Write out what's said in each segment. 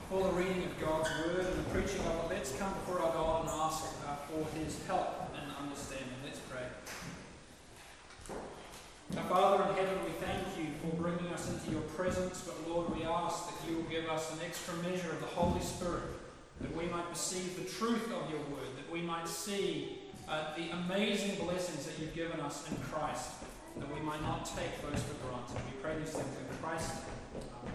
for the reading of God's Word and the preaching of it, let's come before our God and ask for His help and understanding. Let's pray. Our Father in heaven, we thank you for bringing us into your presence, but Lord, we ask that you will give us an extra measure of the Holy Spirit, that we might perceive the truth of your Word, that we might see the amazing blessings that you've given us in Christ, that we might not take those for granted. We pray these things in Christ. Amen.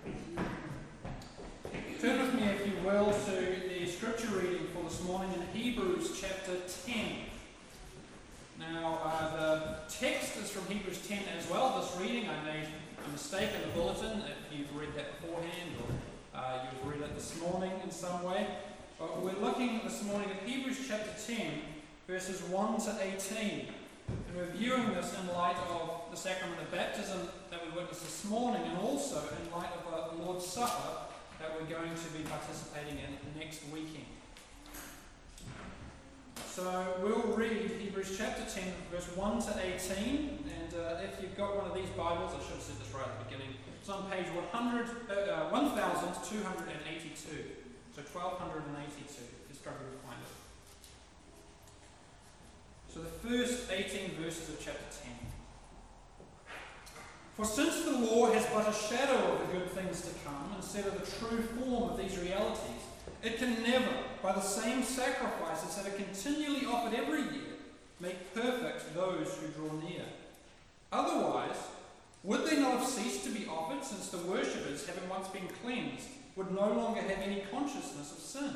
Turn with me, if you will, to the scripture reading for this morning in Hebrews chapter 10. Now, the text is from Hebrews 10 as well. This reading, I made a mistake in the bulletin, if you've read that beforehand or you've read it this morning in some way. But we're looking this morning at Hebrews chapter 10, verses 1 to 18. And we're viewing this in light of the sacrament of baptism that we witnessed this morning, and also in light of the Lord's Supper that we're going to be participating in next weekend. So we'll read Hebrews chapter 10, verse 1 to 18, and if you've got one of these Bibles, I should have said this right at the beginning, it's on page 1282, so 1282, if you're struggling to find it. So the first 18 verses of chapter 10. For since the law has but a shadow of the good things to come, instead of the true form of these realities, it can never, by the same sacrifices that are continually offered every year, make perfect those who draw near. Otherwise, would they not have ceased to be offered, since the worshippers, having once been cleansed, would no longer have any consciousness of sin?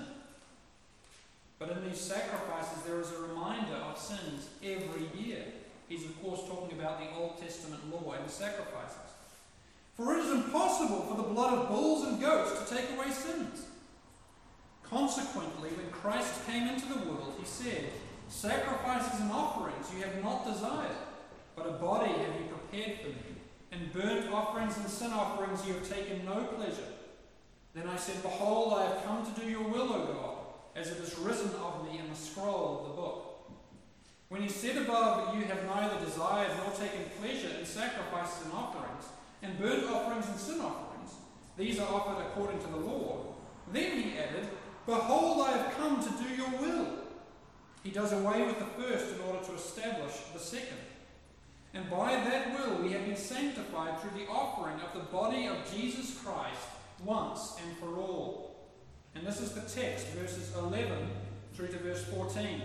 But in these sacrifices there is a reminder of sins every year. He's of course talking about the Old Testament law and the sacrifices. For it is impossible for the blood of bulls and goats to take away sins. Consequently, when Christ came into the world, he said, sacrifices and offerings you have not desired, but a body have you prepared for me. And burnt offerings and sin offerings you have taken no pleasure. Then I said, behold, I have come to do your will, O God, as it is written of me in the scroll of the book. When he said above, you have neither desired nor taken pleasure in sacrifices and offerings, and burnt offerings and sin offerings, these are offered according to the law. Then he added, behold, I have come to do your will. He does away with the first in order to establish the second. And by that will we have been sanctified through the offering of the body of Jesus Christ once and for all. And this is the text, verses 11 through to verse 14.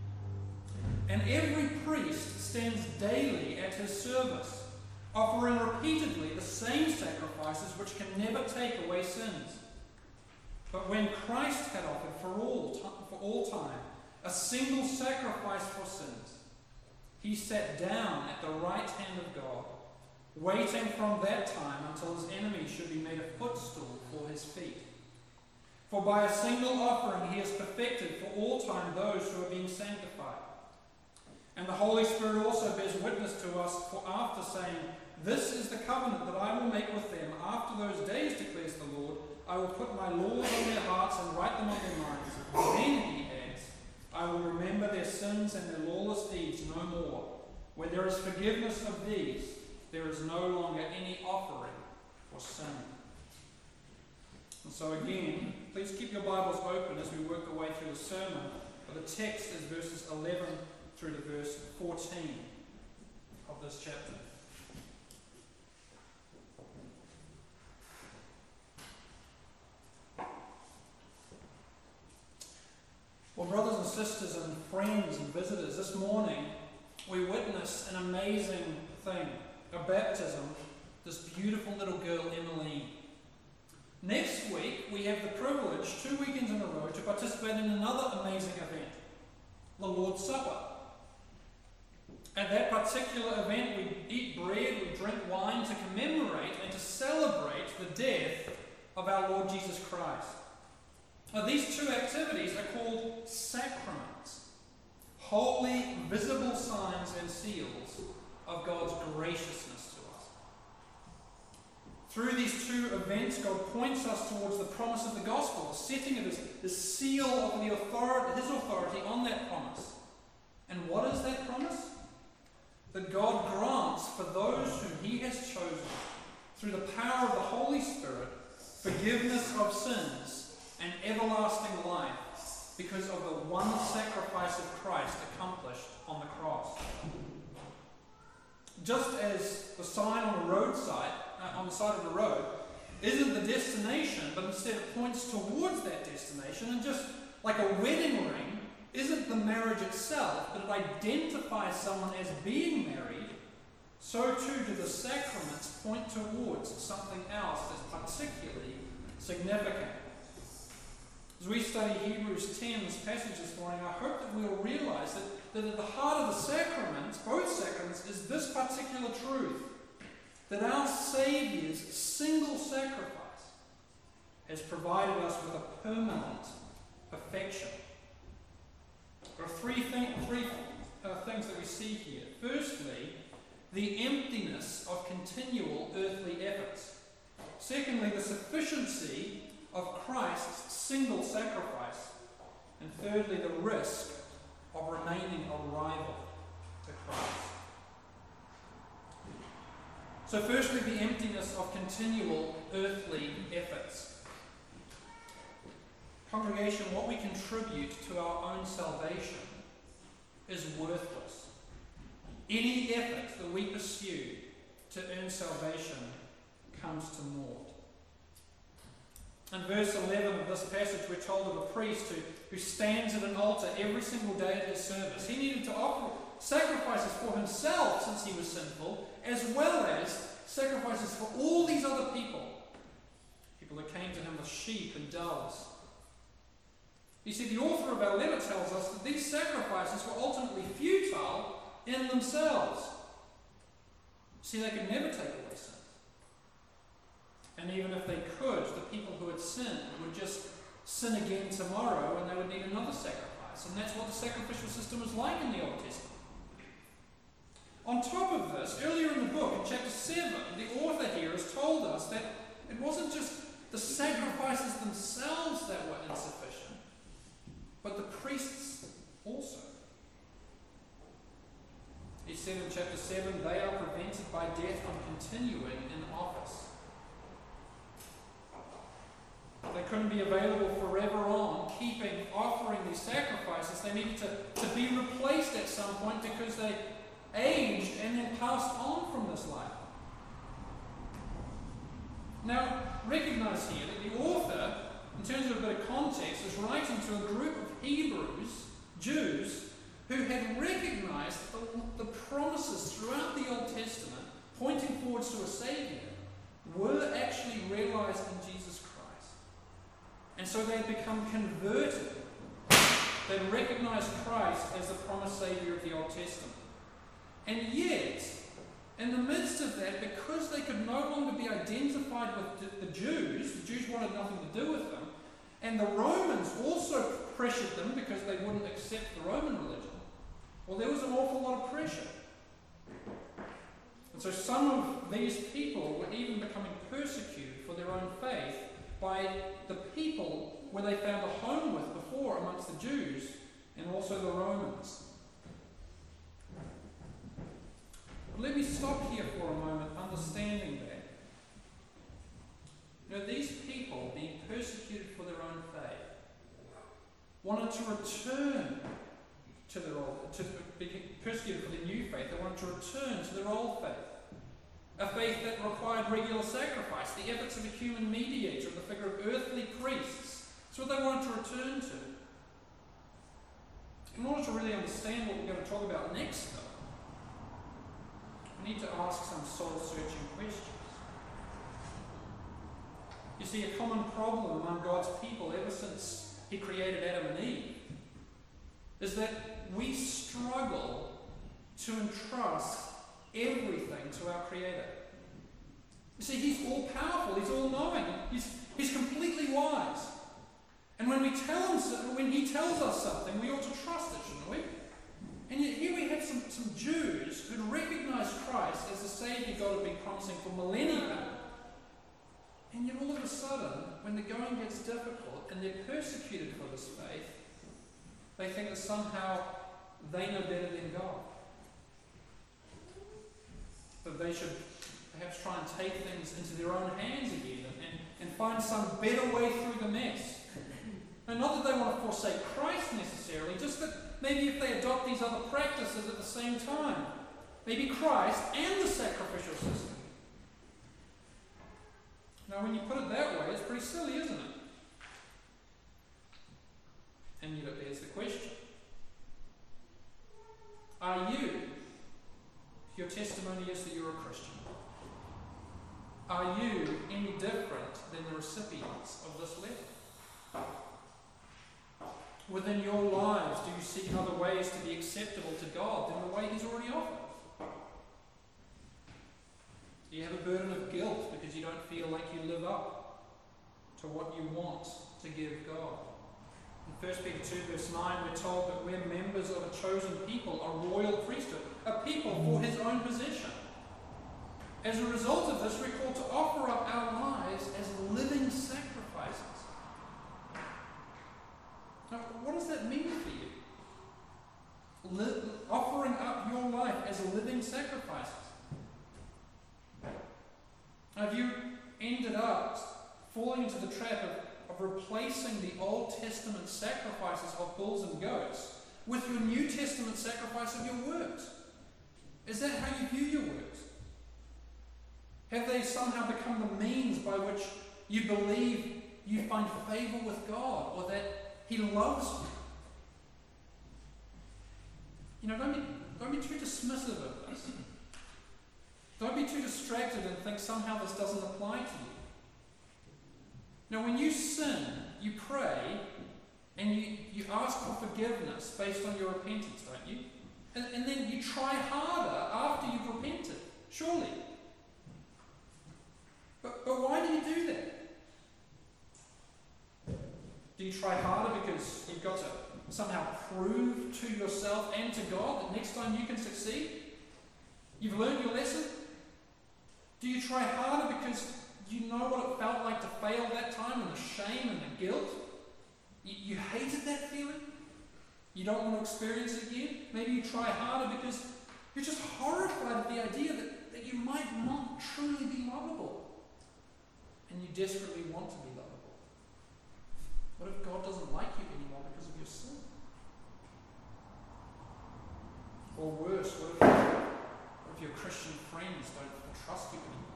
And every priest stands daily at his service, offering repeatedly the same sacrifices which can never take away sins. But when Christ had offered for all time a single sacrifice for sins, he sat down at the right hand of God, waiting from that time until his enemies should be made a footstool for his feet. For by a single offering he has perfected for all time those who are being sanctified. And the Holy Spirit also bears witness to us, for after saying, this is the covenant that I will make with them after those days, declares the Lord, I will put my laws on their hearts and write them on their minds. Then, he adds, I will remember their sins and their lawless deeds no more. Where there is forgiveness of these, there is no longer any offering for sin. And so again, please keep your Bibles open as we work our way through the sermon. But the text is verses 11 through to verse 14 of this chapter. Well, brothers and sisters and friends and visitors, this morning we witness an amazing thing, a baptism, this beautiful little girl, Emmeline. Next week, we have the privilege, 2 weekends in a row, to participate in another amazing event, the Lord's Supper. At that particular event, we eat bread, we drink wine to commemorate and to celebrate the death of our Lord Jesus Christ. Now, these two activities are called sacraments, holy, visible signs and seals of God's graciousness to us. Through these two events, God points us towards the promise of the gospel, the setting of his seal of his authority on that promise. And what is that promise? That God grants for those whom he has chosen, through the power of the Holy Spirit, forgiveness of sins, and everlasting life because of the one sacrifice of Christ accomplished on the cross. Just as the sign on the roadside, on the side of the road, isn't the destination, but instead it points towards that destination, and just like a wedding ring isn't the marriage itself, but it identifies someone as being married, so too do the sacraments point towards something else that's particularly significant. As we study Hebrews 10, this passage this morning, I hope that we'll realize that at the heart of the sacraments, both sacraments, is this particular truth, that our Saviour's single sacrifice has provided us with a permanent perfection. There are three things that we see here. Firstly, the emptiness of continual earthly efforts. Secondly, the sufficiency of Christ's single sacrifice. And thirdly, the risk of remaining a rival to Christ. So firstly, the emptiness of continual earthly efforts. Congregation, what we contribute to our own salvation is worthless. Any effort that we pursue to earn salvation comes to naught. In verse 11 of this passage, we're told of a priest who stands at an altar every single day at his service. He needed to offer sacrifices for himself since he was sinful, as well as sacrifices for all these other people that came to him with sheep and doves. You see, the author of our letter tells us that these sacrifices were ultimately futile in themselves. See, they could never take away sin. And even if they could, the people who had sinned would just sin again tomorrow and they would need another sacrifice. And that's what the sacrificial system was like in the Old Testament. On top of this, earlier in the book, in chapter 7, the author here has told us that it wasn't just the sacrifices themselves that were insufficient, but the priests also. He said in chapter 7, they are prevented by death from continuing in office. They couldn't be available forever on, offering these sacrifices. They needed to be replaced at some point because they aged and then passed on from this life. Now, recognize here that the author, in terms of a bit of context, is writing to a group of Hebrews, Jews, who had recognized the promises throughout the Old Testament pointing forwards to a Saviour were actually realized in Jesus Christ. And so they had become converted. They recognized Christ as the promised Saviour of the Old Testament. And yet, in the midst of that, because they could no longer be identified with the Jews wanted nothing to do with them, and the Romans also pressured them because they wouldn't accept the Roman religion, well, there was an awful lot of pressure. And so some of these people were even becoming persecuted for their own faith by the people where they found a home with before amongst the Jews and also the Romans. Let me stop here for a moment, understanding that. You know, these people being persecuted for their own faith wanted to return to their old, to be persecuted for their new faith. They wanted to return to their old faith. A faith that required regular sacrifice, the efforts of a human mediator, the figure of earthly priests. That's what they wanted to return to. In order to really understand what we're going to talk about next, though, we need to ask some soul-searching questions. You see, a common problem among God's people ever since He created Adam and Eve is that we struggle to entrust everything to our Creator. You see, He's all-powerful, He's all-knowing, He's completely wise. And when He tells us something, we ought to trust it, shouldn't we? And yet here we have some Jews who recognized Christ as the Saviour God had been promising for millennia. And yet all of a sudden, when the going gets difficult and they're persecuted for this faith, they think that somehow they know better than God. That they should perhaps try and take things into their own hands again and and find some better way through the mess. And not that they want to forsake Christ necessarily, just that maybe if they adopt these other practices at the same time, maybe Christ and the sacrificial system. Now, when you put it that way, it's pretty silly, isn't it? And yet it bears the question. Are you, if your testimony is that you're a Christian, are you any different than the recipients of this letter? Within your lives, do you seek other ways to be acceptable to God than the way He's already offered? Do you have a burden of guilt because you don't feel like you live up to what you want to give God? In 1 Peter 2 verse 9 we're told that we're members of a chosen people, a royal priesthood, a people for His own possession. As a result of this, we're called to offer up our lives as living sacrifices. Now, what does that mean for you? Offering up your life as living sacrifices. Have you ended up falling into the trap of replacing the Old Testament sacrifices of bulls and goats with your New Testament sacrifice of your works? Is that how you view your works? Have they somehow become the means by which you believe you find favour with God, or that He loves you? Don't be too dismissive of this. Don't be too distracted and think somehow this doesn't apply to you. Now, when you sin, you pray, and you ask for forgiveness based on your repentance, don't you? And then you try harder after you've repented, surely. But why do you do that? Do you try harder because you've got to somehow prove to yourself and to God that next time you can succeed? You've learned your lesson? Do you try harder because you know what it felt like to fail that time, and the shame and the guilt? You hated that feeling? You don't want to experience it again? Maybe you try harder because you're just horrified at the idea that you might not truly be lovable. And you desperately want to be lovable. What if God doesn't like you anymore because of your sin? Or worse, what if your Christian friends don't trust you anymore?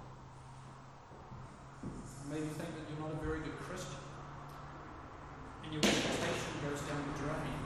Or maybe think that you're not a very good Christian, and your reputation goes down the drain.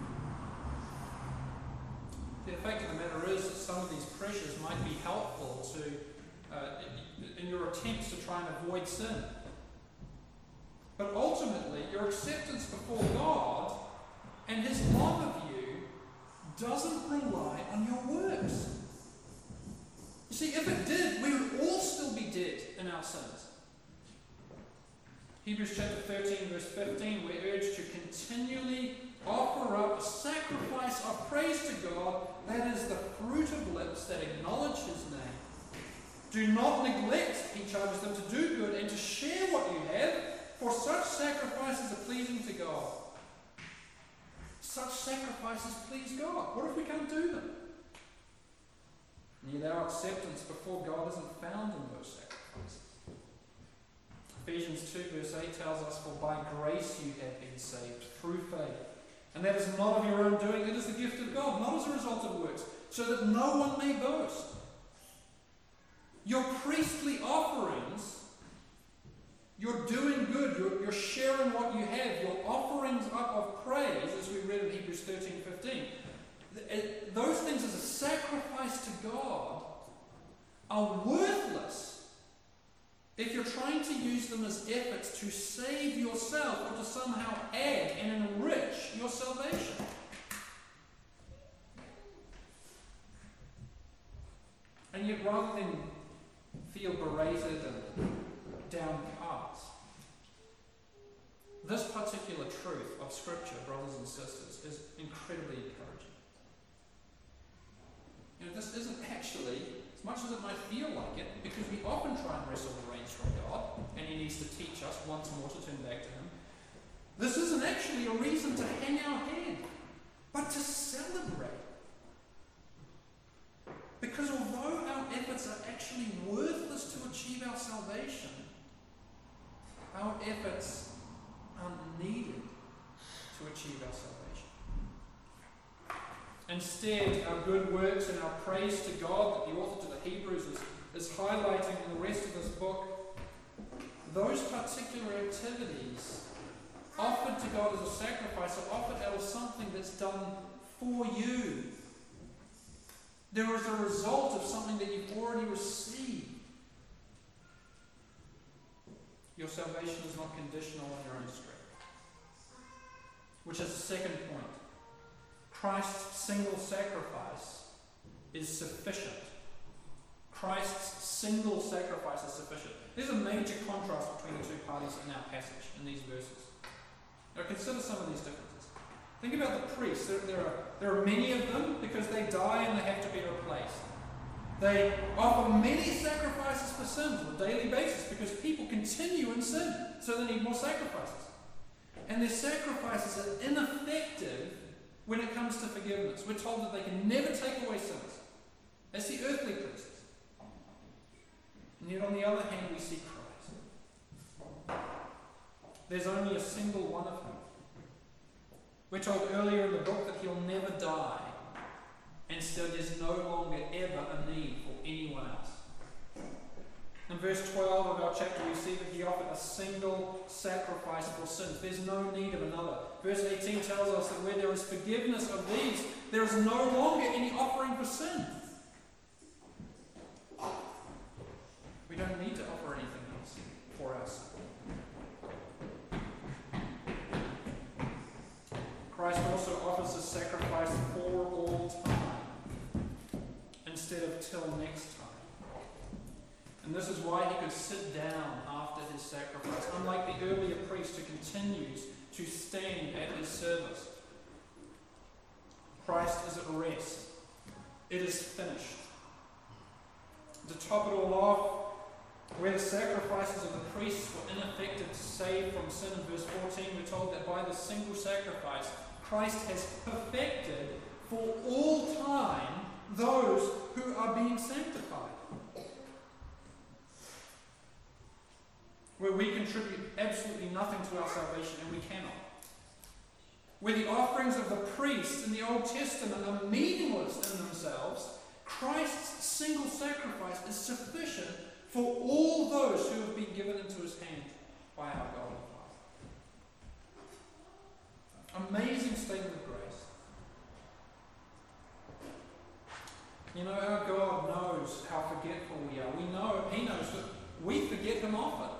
The fact of the matter is that some of these pressures might be helpful to in your attempts to try and avoid sin. But ultimately, your acceptance before God and His love of you doesn't rely on your works. You see, if it did, we would all still be dead in our sins. Hebrews chapter 13, verse 15, we're urged to continually offer up a sacrifice of praise to God, that is the fruit of lips that acknowledge His name. Do not neglect, he charges them, to do good and to share what you have, for such sacrifices are pleasing to God. Such sacrifices please God. What if we can't do them? And yet our acceptance before God isn't found in those sacrifices. Ephesians 2 verse 8 tells us, for by grace you have been saved through faith. And that is not of your own doing, it is the gift of God, not as a result of works, so that no one may boast. Your priestly offerings, you're doing good, you're sharing what you have, your offerings up of praise, as we read in Hebrews 13:15, those things as a sacrifice to God are worthless if you're trying to use them as efforts to save yourself or to somehow add and enrich your salvation. And yet, rather than feel berated and downcast, this particular truth of Scripture, brothers and sisters, is incredibly encouraging. This isn't actually, as much as it might feel like it, because we often try and wrestle the reins from God, and He needs to teach us once more to turn back to Him. This isn't actually a reason to hang our head, but to celebrate. Because although our efforts are actually worthless to achieve our salvation, our efforts aren't needed to achieve our salvation. Instead, our good works and our praise to God that the author to the Hebrews is highlighting in the rest of this book, those particular activities offered to God as a sacrifice are offered out of something that's done for you. There is a result of something that you've already received. Your salvation is not conditional on your own strength. Which is the second point. Christ's single sacrifice is sufficient. Christ's single sacrifice is sufficient. There's a major contrast between the two parties in our passage, in these verses. Now consider some of these differences. Think about the priests. There are many of them because they die and they have to be replaced. They offer many sacrifices for sins on a daily basis because people continue in sin, so they need more sacrifices. And their sacrifices are ineffective when it comes to forgiveness. We're told that they can never take away sins. That's the earthly priests. And yet on the other hand, we see Christ. There's only a single one of him. We're told earlier in the book that he'll never die, and so there's no longer ever a need for anyone else. In verse 12 of our chapter, we see that he offered a single sacrifice for sins. There's no need of another. Verse 18 tells us that where there is forgiveness of these, there is no longer any offering for sin. We don't need to offer anything else for our sin. Christ also offers a sacrifice for all time instead of till next time. And this is why he could sit down after his sacrifice, unlike the earlier priest who continues to stand at his service. Christ is at rest. It is finished. To top it all off, where the sacrifices of the priests were ineffective to save from sin, in verse 14 we're told that by the single sacrifice, Christ has perfected for all time those who are being sanctified. Where we contribute absolutely nothing to our salvation, and we cannot. Where the offerings of the priests in the Old Testament are meaningless in themselves, Christ's single sacrifice is sufficient for all those who have been given into his hand by our God and Father. Amazing statement of grace. You know, our God knows how forgetful we are. He knows that we forget him often.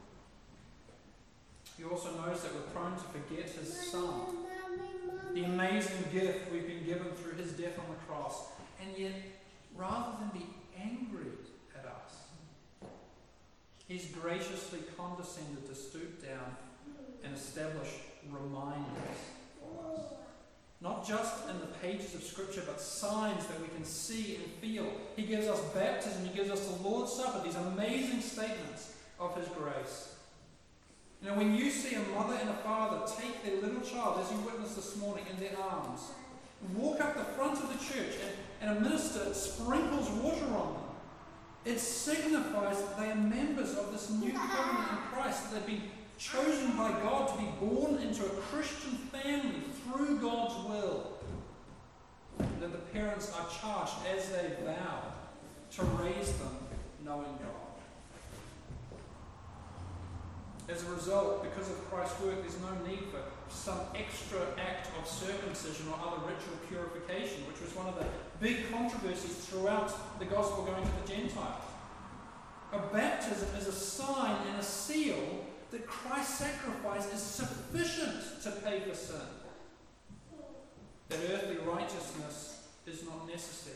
He also knows that we're prone to forget his Son, the amazing gift we've been given through his death on the cross. And yet, rather than be angry at us, he's graciously condescended to stoop down and establish reminders for us. Not just in the pages of Scripture, but signs that we can see and feel. He gives us baptism, he gives us the Lord's Supper, these amazing statements of his grace. You know, when you see a mother and a father take their little child, as you witnessed this morning, in their arms, walk up the front of the church, and a minister sprinkles water on them, it signifies that they are members of this new covenant in Christ, that they've been chosen by God to be born into a Christian family through God's will. And that the parents are charged, as they vow, to raise them knowing God. As a result, because of Christ's work, there's no need for some extra act of circumcision or other ritual purification, which was one of the big controversies throughout the gospel going to the Gentiles. A baptism is a sign and a seal that Christ's sacrifice is sufficient to pay for sin. That earthly righteousness is not necessary.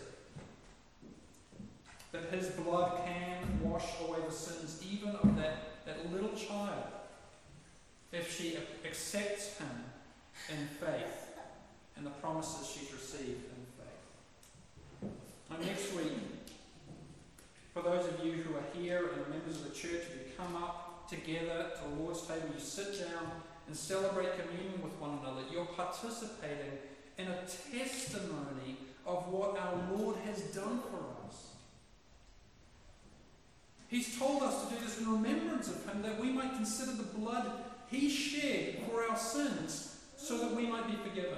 That his blood can wash away the sins even of that little child if she accepts him in faith and the promises she's received in faith. And next week, for those of you who are here and are members of the church, you come up together to the Lord's table, you sit down and celebrate communion with one another. You're participating in a testimony of what our Lord has done for us. He's told us to do this in remembrance of him, that we might consider the blood he shed for our sins, so that we might be forgiven.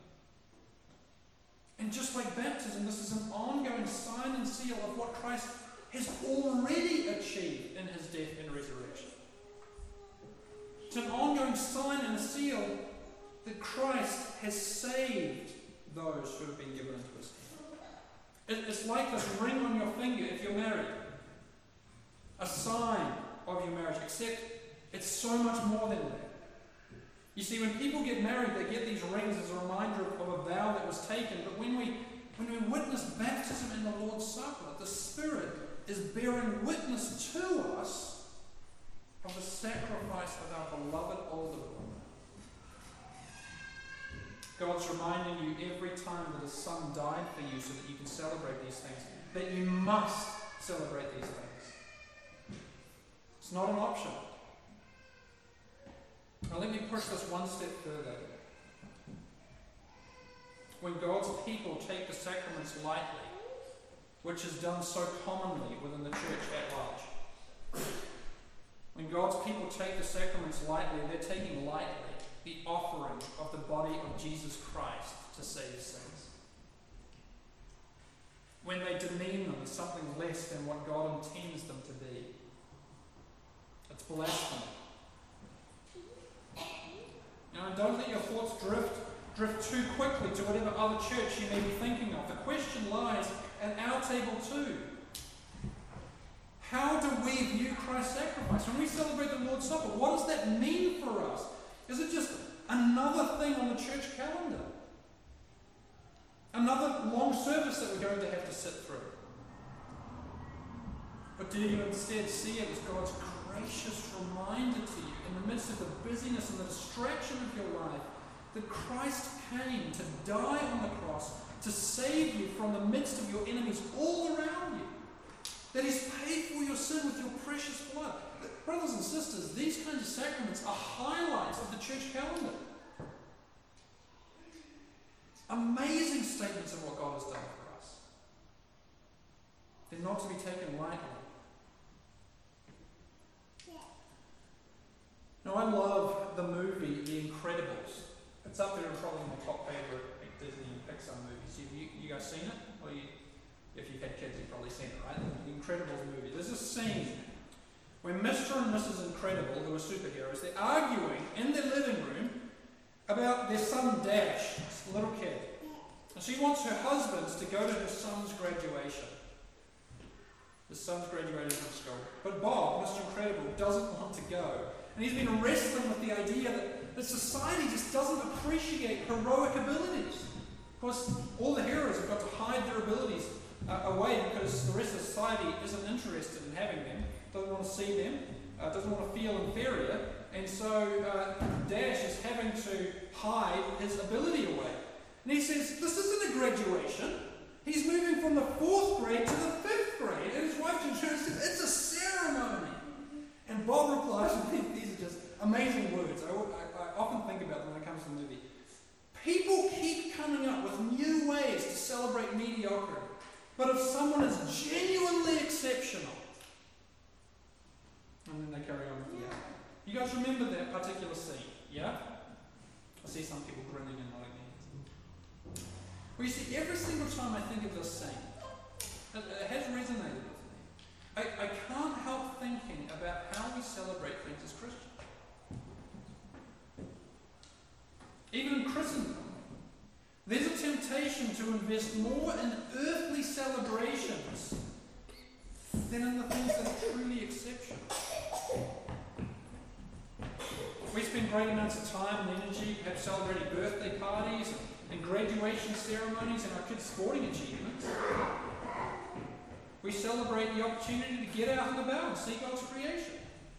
And just like baptism, this is an ongoing sign and seal of what Christ has already achieved in his death and resurrection. It's an ongoing sign and a seal that Christ has saved those who have been given into his kingdom. It's like this ring on your finger if you're married. A sign of your marriage, except it's so much more than that. You see, when people get married, they get these rings as a reminder of a vow that was taken. But when we witness baptism in the Lord's Supper, the Spirit is bearing witness to us of the sacrifice of our beloved older brother. God's reminding you every time that his Son died for you so that you can celebrate these things, that you must celebrate these things. It's not an option. Now let me push this one step further. When God's people take the sacraments lightly, which is done so commonly within the church at large, when God's people take the sacraments lightly, they're taking lightly the offering of the body of Jesus Christ to save sins. When they demean them as something less than what God intends them to be, it's blasphemy. Now, don't let your thoughts drift too quickly to whatever other church you may be thinking of. The question lies at our table too. How do we view Christ's sacrifice? When we celebrate the Lord's Supper, what does that mean for us? Is it just another thing on the church calendar? Another long service that we're going to have to sit through? Or do you instead see it as God's gracious reminder to you in the midst of the busyness and the distraction of your life that Christ came to die on the cross to save you from the midst of your enemies all around you? That he's paid for your sin with your precious blood. Brothers and sisters, these kinds of sacraments are highlights of the church calendar. Amazing statements of what God has done for us. They're not to be taken lightly. Now, I love the movie The Incredibles. It's up there and probably my top favourite Disney and Pixar movies. Have you guys seen it? Or if you've had kids, you've probably seen it, right? The Incredibles movie. There's a scene where Mr. and Mrs. Incredible, who are superheroes, they're arguing in their living room about their son Dash, this little kid. And she wants her husband to go to her son's graduation. His son's graduating from school. But Bob, Mr. Incredible, doesn't want to go. And he's been wrestling with the idea that society just doesn't appreciate heroic abilities. Of course, all the heroes have got to hide their abilities away because the rest of society isn't interested in having them, doesn't want to see them, doesn't want to feel inferior, and so Dash is having to hide his ability away. And he says, this isn't a graduation. He's moving from the 4th grade to the 5th grade. And his wife turns and says, it's a ceremony. And Bob replies, and these are just amazing words. I often think about them when it comes to the movie. People keep coming up with new ways to celebrate mediocrity. But if someone is genuinely exceptional, and then they carry on with the other. You guys remember that particular scene, yeah? I see some people grinning and nodding their heads. Well, you see, every single time I think of this scene, it has resonated with me. I can't help thinking about how we celebrate things as Christians. Even in Christendom, there's a temptation to invest more in earthly celebrations than in the things that are truly exceptional. We spend great amounts of time and energy perhaps celebrating birthday parties and graduation ceremonies and our kids' sporting achievements. We celebrate the opportunity to get out and about and see God's creation.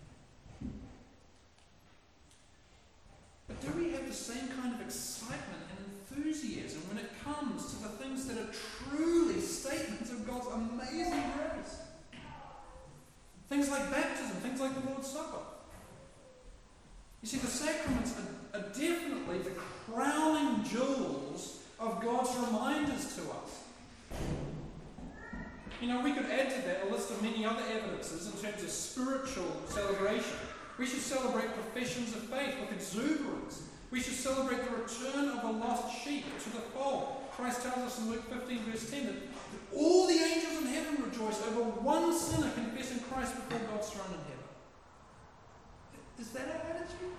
But do we have the same kind of excitement and enthusiasm when it comes to the things that are truly statements of God's amazing grace? Things like baptism, things like the Lord's Supper. You see, the sacraments are definitely the crowning jewels of God's reminders to us. We could add to that a list of many other evidences in terms of spiritual celebration. We should celebrate professions of faith with exuberance. We should celebrate the return of a lost sheep to the fold. Christ tells us in Luke 15 verse 10 that all the angels in heaven rejoice over one sinner confessing Christ before God's throne in heaven. Is that our attitude?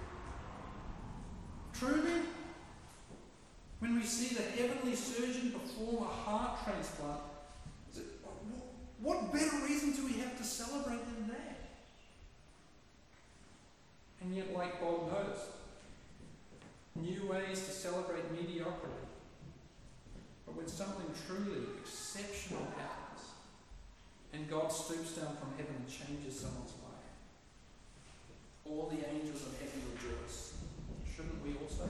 Truly, when we see the heavenly surgeon perform a heart transplant, what better reason do we have to celebrate than that? And yet, like Bob noticed, new ways to celebrate mediocrity. But when something truly exceptional happens, and God stoops down from heaven and changes someone's life, all the angels of heaven rejoice. Shouldn't we also?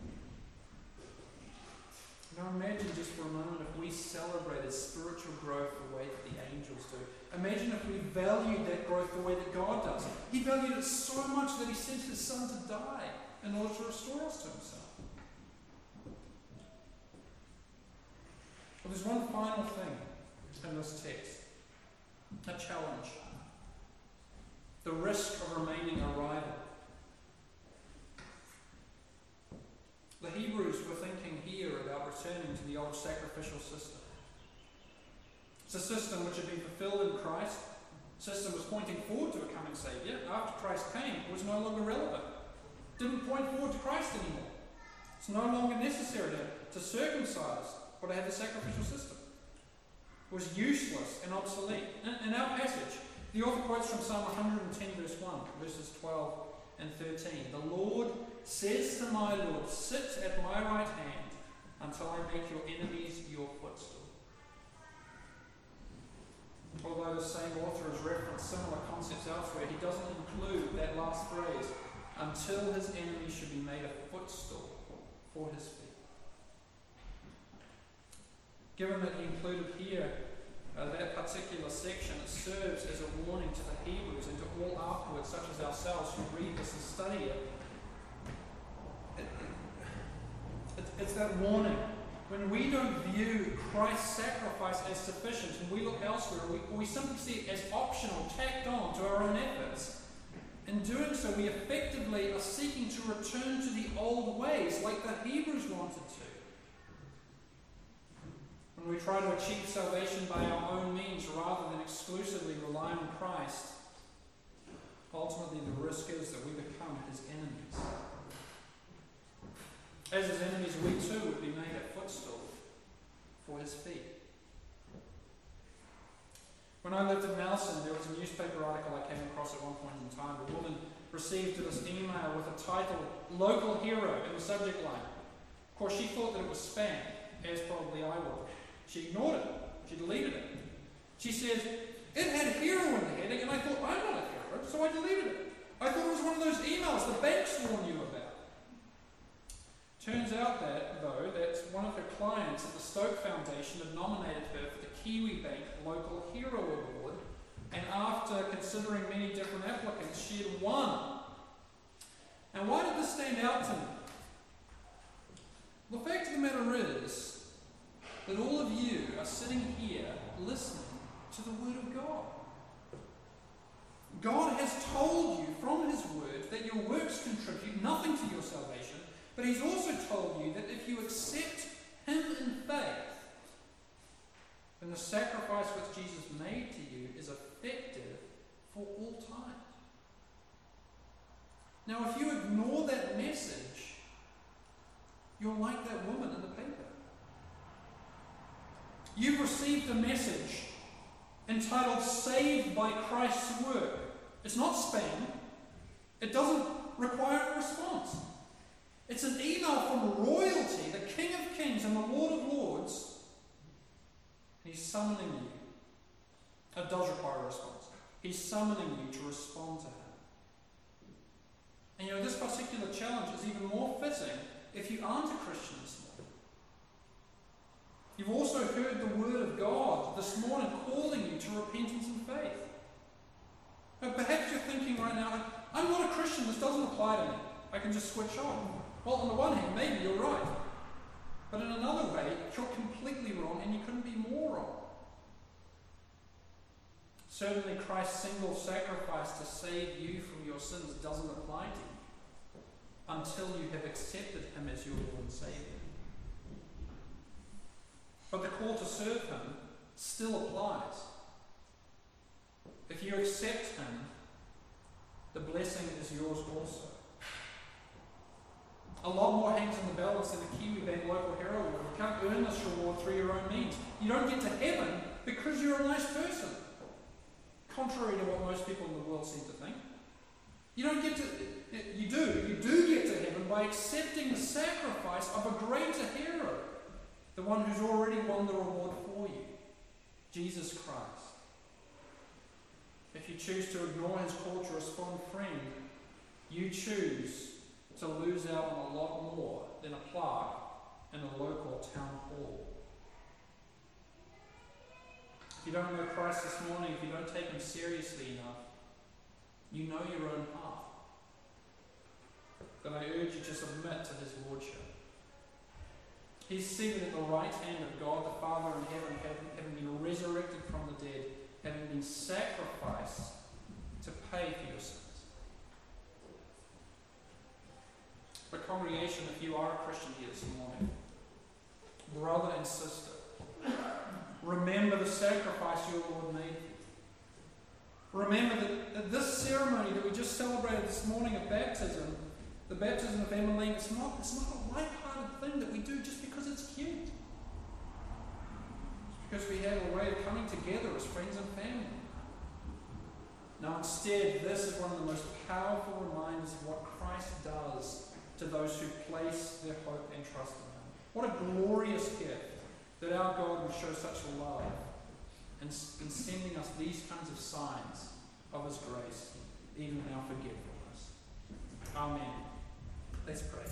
Now imagine just for a moment if we celebrated spiritual growth the way that the angels do. Imagine if we valued that growth the way that God does. He valued it so much that he sent his son to die in order to restore us to himself. But there's one final thing in this text. A challenge. The risk of remaining a rival. The Hebrews were thinking here about returning to the old sacrificial system. It's a system which had been fulfilled in Christ. The system was pointing forward to a coming Saviour. After Christ came, it was no longer relevant. It didn't point forward to Christ anymore. It's no longer necessary to circumcise or to have a sacrificial system. It was useless and obsolete. In our passage, the author quotes from Psalm 110 verse 1, verses 12 and 13. The Lord says to my Lord, sit at my right hand until I make your enemies your footstool. Although the same author has referenced similar concepts elsewhere, he doesn't include that last phrase, until his enemies should be made a footstool for his feet. Given that he included here that particular section, it serves as a warning to the Hebrews and to all afterwards, such as ourselves, who read this and study it. It's that warning. When we don't view Christ's sacrifice as sufficient and we look elsewhere, or we simply see it as optional, tacked on to our own efforts, in doing so we effectively are seeking to return to the old ways like the Hebrews wanted to. When we try to achieve salvation by our own means rather than exclusively rely on Christ, ultimately the risk is that we become his enemies. As his enemies, we too would be made a footstool for his feet. When I lived in Nelson, there was a newspaper article I came across at one point in time. A woman received this email with a title, Local Hero, in the subject line. Of course, she thought that it was spam, as probably I would. She ignored it. She deleted it. She says, it had hero in the heading, and I thought, I'm not a hero, so I deleted it. I thought it was one of those emails the banks warn you about. Turns out that, though, that one of her clients at the Stoke Foundation had nominated her for the Kiwi Bank Local Hero Award, and after considering many different applicants, she had won. Now, why did this stand out to me? The fact of the matter is that all of you are sitting here listening to the Word of God. God has told you from his Word that your works contribute nothing to your salvation, but he's also told you that if you accept him in faith, then the sacrifice which Jesus made to you is effective for all time. Now, if you ignore that message, you're like that woman in the paper. You've received a message entitled Saved by Christ's Work. It's not spam. It doesn't require a response. It's an email from royalty, the King of Kings and the Lord of Lords. He's summoning you. It does require a response. He's summoning you to respond to him. And this particular challenge is even more fitting if you aren't a Christian this morning. You've also heard the Word of God this morning calling you to repentance and faith. Now, perhaps you're thinking right now, I'm not a Christian, this doesn't apply to me. I can just switch on. Well, on the one hand, maybe you're right. But in another way, you're completely wrong and you couldn't be more wrong. Certainly Christ's single sacrifice to save you from your sins doesn't apply to you until you have accepted him as your Lord and Saviour. But the call to serve him still applies. If you accept him, the blessing is yours also. A lot more hangs in the balance than a Kiwi Bank local hero award. You can't earn this reward through your own means. You don't get to heaven because you're a nice person, contrary to what most people in the world seem to think. You do get to heaven by accepting the sacrifice of a greater hero, the one who's already won the reward for you, Jesus Christ. If you choose to ignore his call to respond friend, you choose to lose out on a lot more than a plaque in a local town hall. If you don't know Christ this morning, if you don't take him seriously enough, you know your own heart. Then I urge you to submit to his lordship. He's seated at the right hand of God the Father in heaven, having been resurrected from the dead, having been sacrificed to pay for your sins. But congregation, if you are a Christian here this morning, brother and sister, remember the sacrifice your Lord made for you. Remember that this ceremony that we just celebrated this morning of baptism, the baptism of Emmeline, it's not a light-hearted thing that we do just because it's cute. It's because we have a way of coming together as friends and family. No, instead, this is one of the most powerful reminders of what Christ does to those who place their hope and trust in him. What a glorious gift that our God would show such love in sending us these kinds of signs of his grace, even in our forgetfulness. Amen. Let's pray.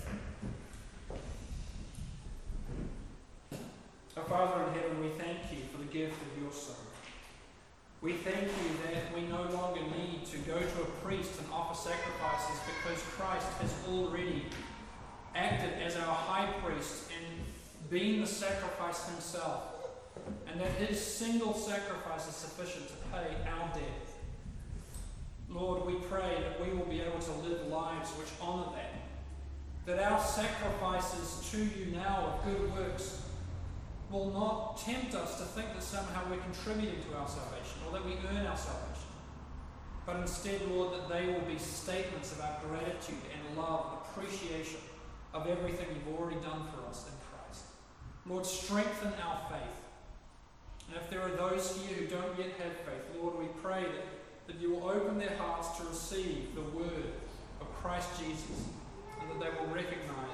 Our Father in heaven, we thank you for the gift of your Son. We thank you that we no longer need to go to a priest and offer sacrifices because Christ has already acted as our high priest and been the sacrifice himself, and that his single sacrifice is sufficient to pay our debt. Lord, we pray that we will be able to live lives which honour that our sacrifices to you now of good works will not tempt us to think that somehow we're contributing to our salvation or that we earn our salvation, but instead, Lord, that they will be statements of our gratitude and love and appreciation of everything you've already done for us in Christ. Lord, strengthen our faith. And if there are those here who don't yet have faith, Lord, we pray that you will open their hearts to receive the word of Christ Jesus, and that they will recognize